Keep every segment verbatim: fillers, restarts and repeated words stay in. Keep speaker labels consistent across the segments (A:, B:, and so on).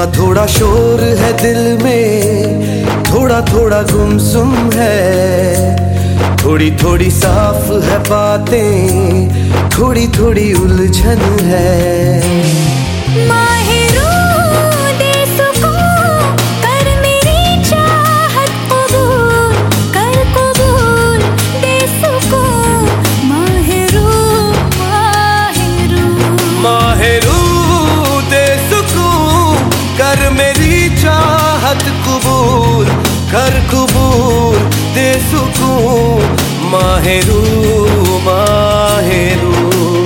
A: थोड़ा थोड़ा शोर है दिल में, थोड़ा थोड़ा गुमसुम है, थोड़ी थोड़ी साफ है बातें, थोड़ी थोड़ी उलझन है। कर मेरी चाहत कबूल, कर कबूल दे सुकून, माहिरू माहिरू।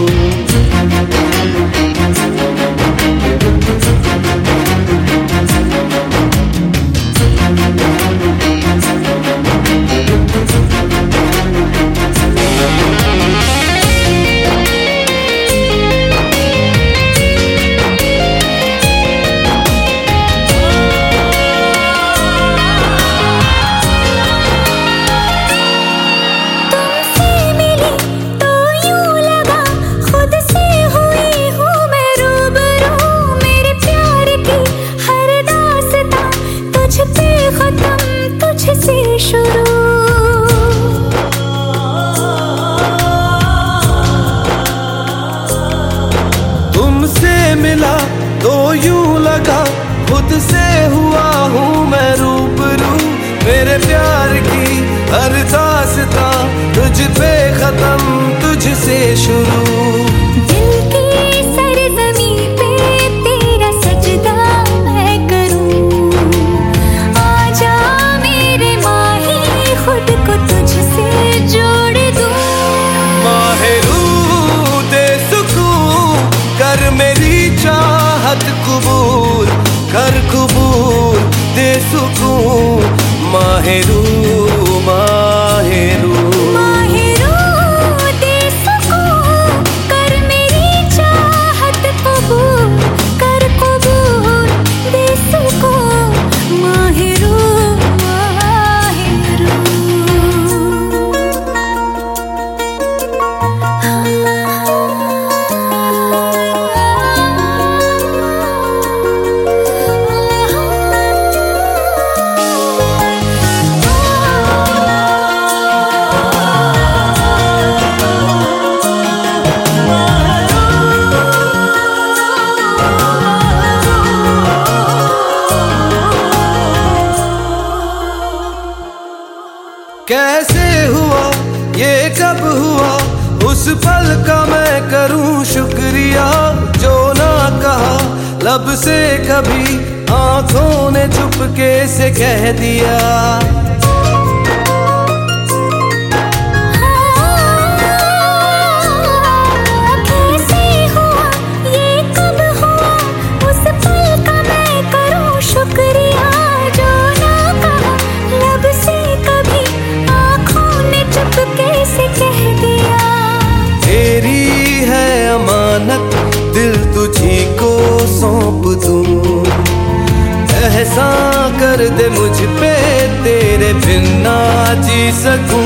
A: तुमसे मिला तो यूं लगा खुद से हुआ हूँ मैं रूबरू, मेरे प्यार की हर दास्तां तुझ पे खत्म तुझसे शुरू।
B: दिल की सरजमी पे तेरा सजदा मैं करूं, आजा मेरे माही खुद को तुझसे जोड़ दूं।
A: माहिरू दे सुकून, कर मेरी चाहत कबूल, कर कबूल दे सुकून, माहिरू माहिरू।
B: माहिरू दे सुकून, कर मेरी चाहत कबूल, कर कबूल दे सुकून, माहिरू माहिरू।
A: कैसे हुआ ये कब हुआ, उस पल का मैं करूं शुक्रिया, जो ना कहा लब से कभी आंखों ने चुपके से कह दिया। दिल तुझी को सौंप दूं, एहसान कर दे मुझ पे तेरे बिन ना जी सकूं।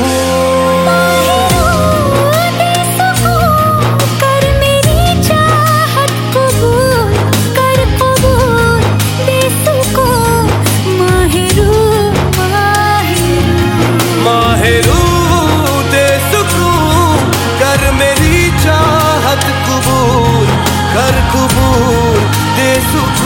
B: दे सुकून, कर मेरी चाहत कबूल, कर कबूल दे सुकून, माहिरू माहिरू।
A: माहिरू दे सुकून, कर मेरी चाहत कबूल, कर कबूल दे सुकून।